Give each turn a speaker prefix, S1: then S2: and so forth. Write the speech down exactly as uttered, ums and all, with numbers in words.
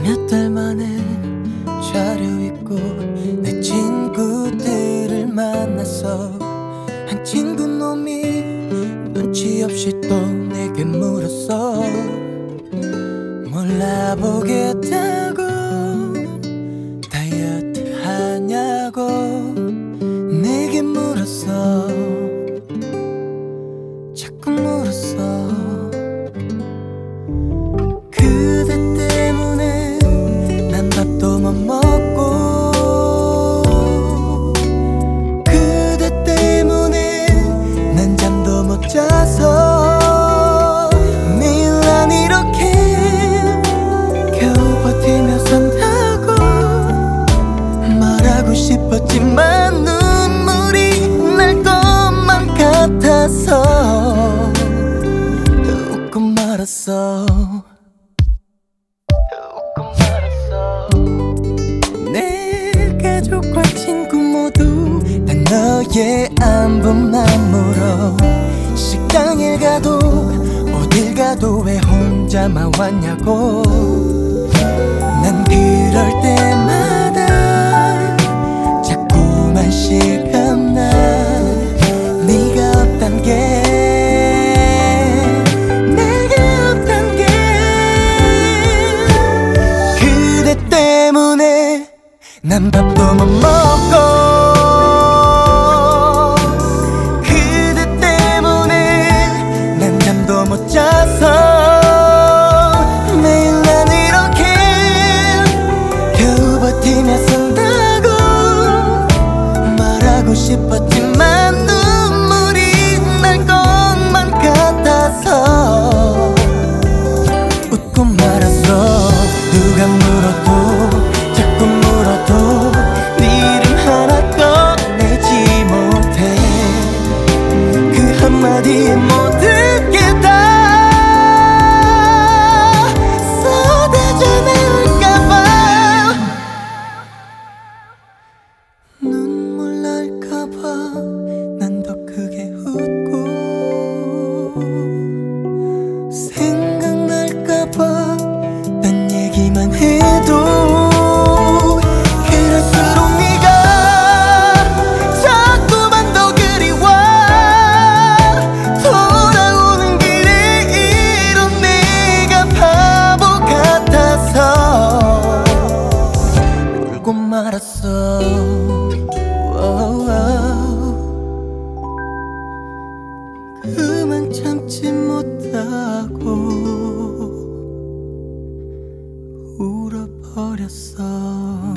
S1: 몇 달 만에 차려입고 내 친구들을 만나서 한 친구 놈이 눈치 없이 또 내게 물었어. 몰라보겠다고, 다이어트 하냐고 내게 물었어. 자꾸 물었어. 그대 때문에 난 밥도 못 먹고, 그대 때문에 난 잠도 못 자서 매일 난 이렇게 겨우 버티며 산다고 말하고 싶었지만 눈물이 날 것만 같아서 웃고 말았어. 내 가족과 친구 모두 다 너의 안부만 물어. 식당에 가도 어딜 가도 왜 혼자만 왔냐고. 난 그럴 때마다 자꾸만 실감나. 네가 없단 게, 내가 없단 게. 그대 때문에 난 밥도 못 먹고, 그대 때문에 난 잠도 못 자서 매일 난 이렇게 겨우 버티며 산다고 말하고 싶었지만 눈물이 날 것만 같아서 웃고 말았어. 누가 물어도 자꾸 물어도 네 이름 하나 꺼내지 못해. 그 한마디에 모든 게 다 쏟아져 나올까봐 눈물 날까봐 난 더 크게 웃고, 생각날까봐 딴 얘기만 해도 그럴수록 네가 자꾸만 더 그리워. 돌아오는 길에 이런 내가 바보 같아서 울고 말았어. 그만 참지 못하고 울어버렸어.